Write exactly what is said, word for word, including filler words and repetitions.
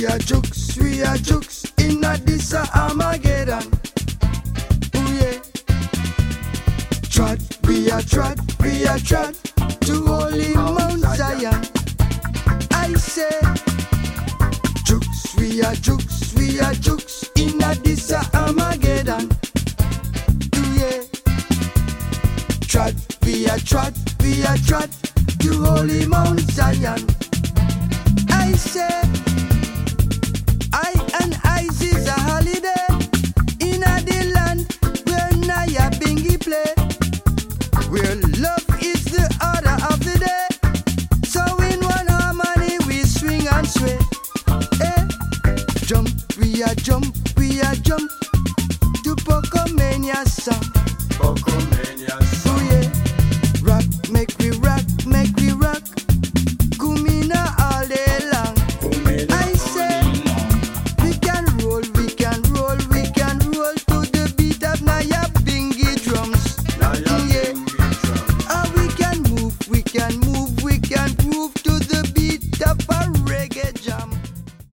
a jukes, we a jukes in a this a Armageddon. Ooh yeah. Trot, we a trot, we a trot to holy Mount Zion. I say, jukes, we a jukes, we a jukes in a this a Armageddon. Ooh yeah. Trot, we a trot, we a trot to holy Mount Zion. I say, I and Ice is a holiday in a the land where Naya Bingy play, where love is the order of the day. So in one harmony we swing and sway. Eh? Jump, we a jump, we a jump to Pocomania song.